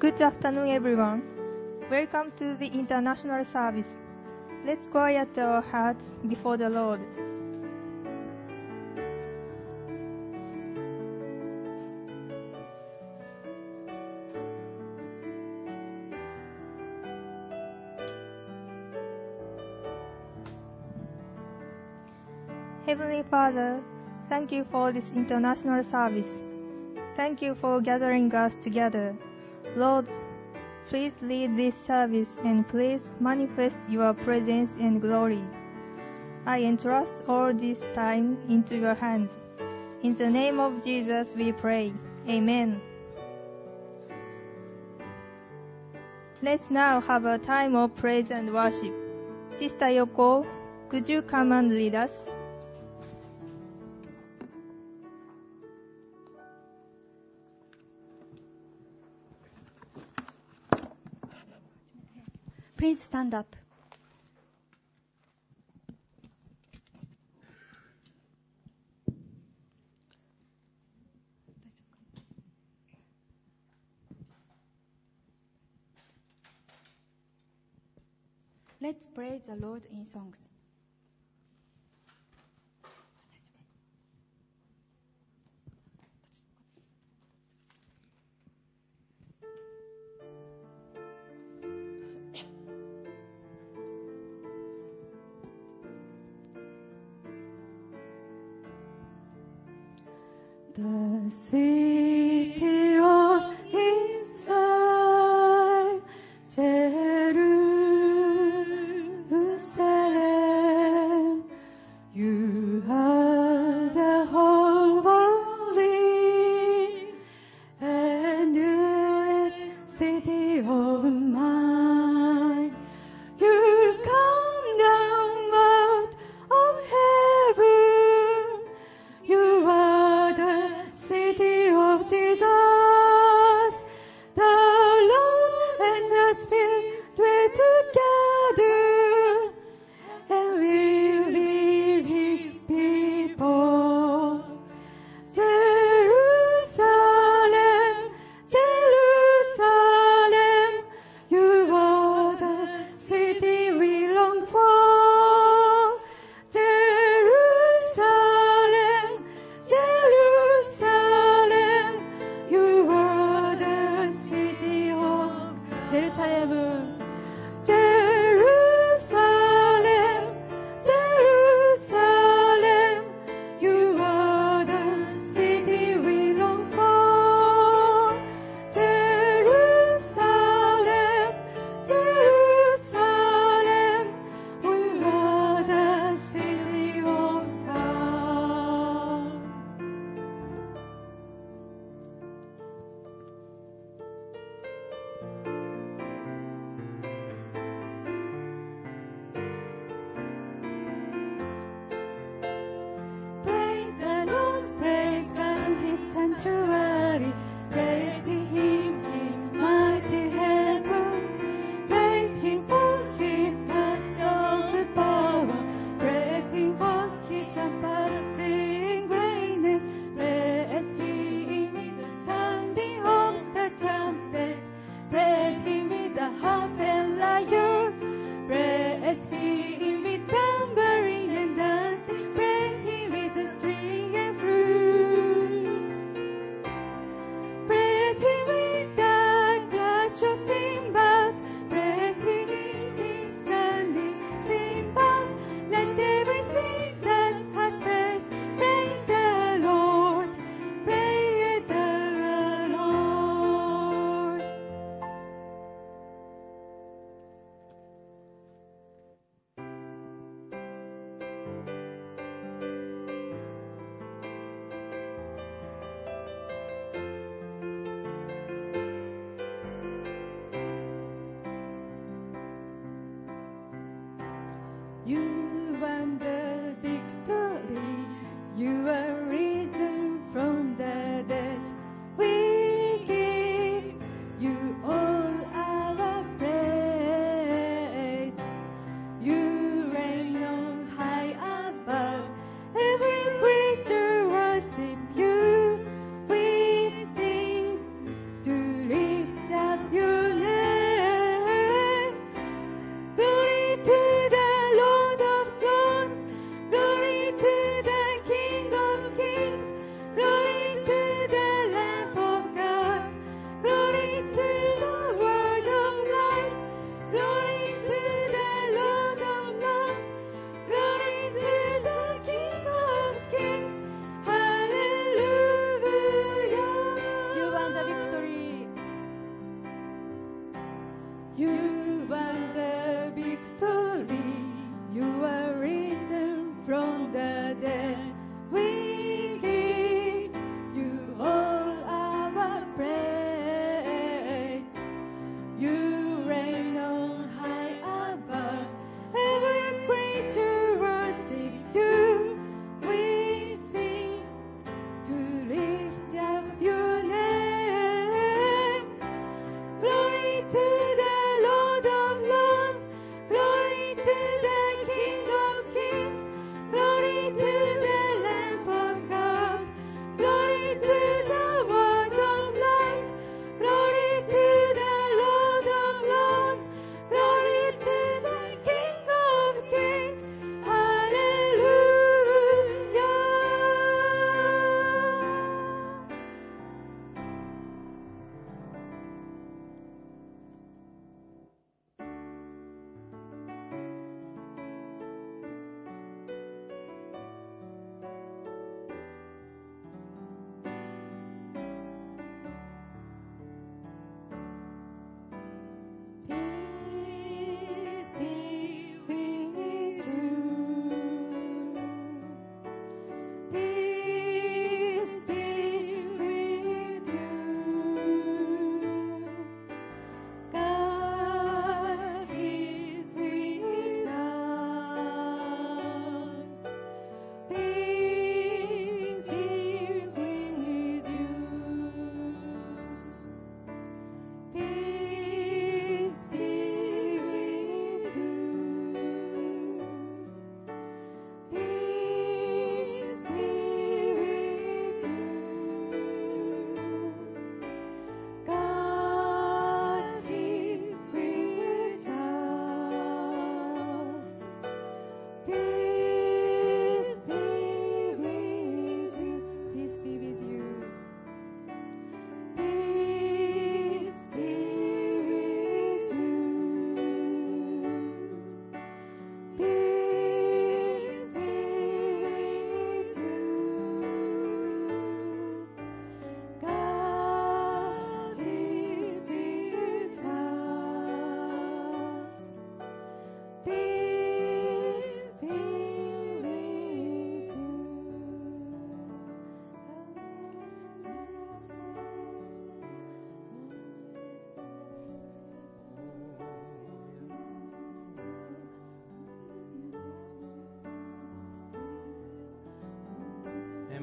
Good afternoon, everyone. Welcome to the international service. Let's quiet our hearts before the Lord. Heavenly Father, thank you for this international service. Thank you for gathering us together. Lord, please lead this service and please manifest your presence and glory. I entrust all this time into your hands. In the name of Jesus we pray. Amen. Let's now have a time of praise and worship. Sister Yoko, could you come and lead us? Please stand up. Let's praise the Lord in songs. The city of Israel, Jerusalem, you are the holy and the city of mine. You come down out of heaven. You are the city of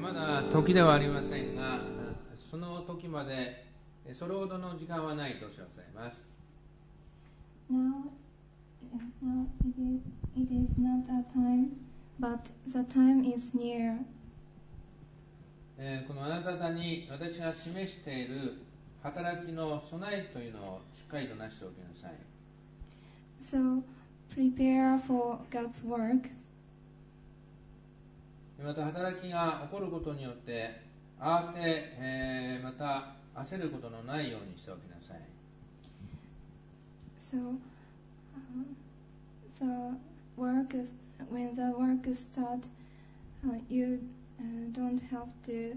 まだ時ではありませんが、その時までそれほどの時間はないとおっしゃいます。 Now it is not a time, but the time is near. このあなた方に私が示している働きの備えというのをしっかりとなしておきなさい。 So prepare for God's work. また働きが起こることによって慌て、また焦ることのないようにしておきなさい。 So when the work start, you don't have to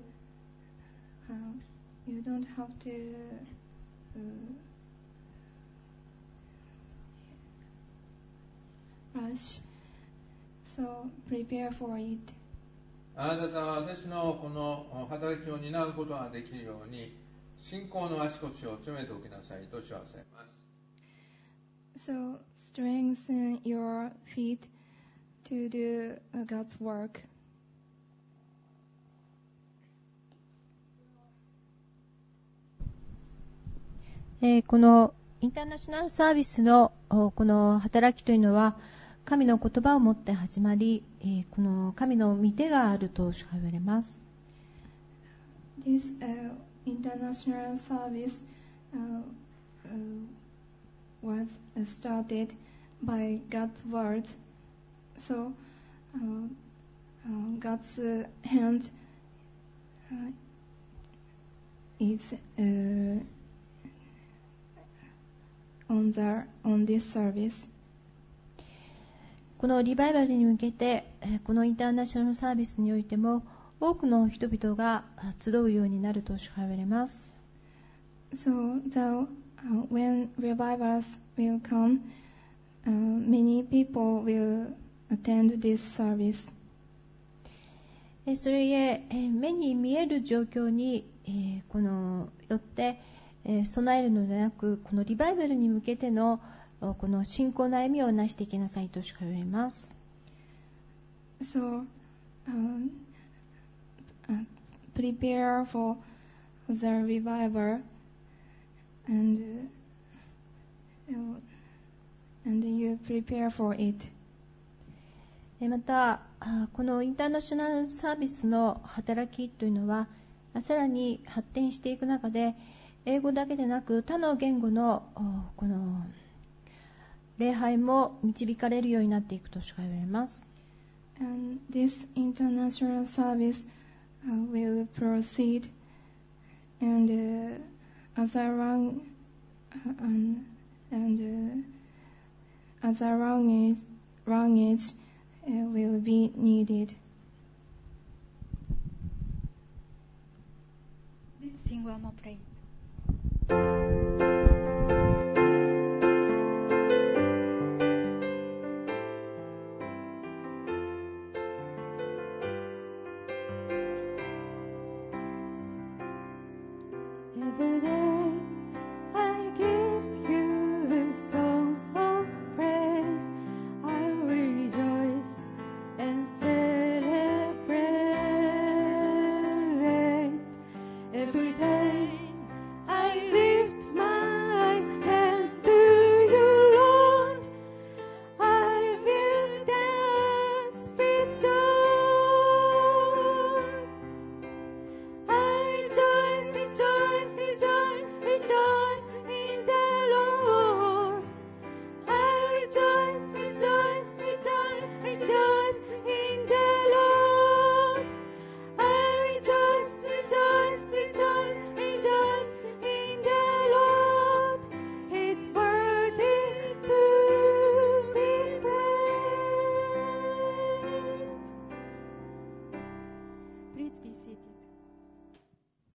rush. So prepare for it. あなた方は私のこの働きを担うことができるように信仰の足腰を詰めておきなさいと知らせます。 So strengthen your feet to do God's work. このインターナショナルサービスのこの働きというのは神の言葉をもって始まり、この神の御手があるとしか言われます。 This international service was started by God's words. So God's hand is on this service. このリバイバルに向けて、このインターナショナルサービスにおいても多くの人々が集うようになるとしか言われます。 So when revivals will come, many people will attend this service. それゆえ、目に見える状況に、このよって、備えるのではなく、このリバイバルに向けてのこの信仰の歩みをなしていきなさいとしか言われます。 So prepare for the revival and you prepare for it. またこのインターナショナルサービスの働きというのはさらに発展していく中で英語だけでなく他の言語のこの礼拝も導かれるようになっていくとしか言われます。 And this international service will proceed and other language will be needed. Let's sing one more prayer.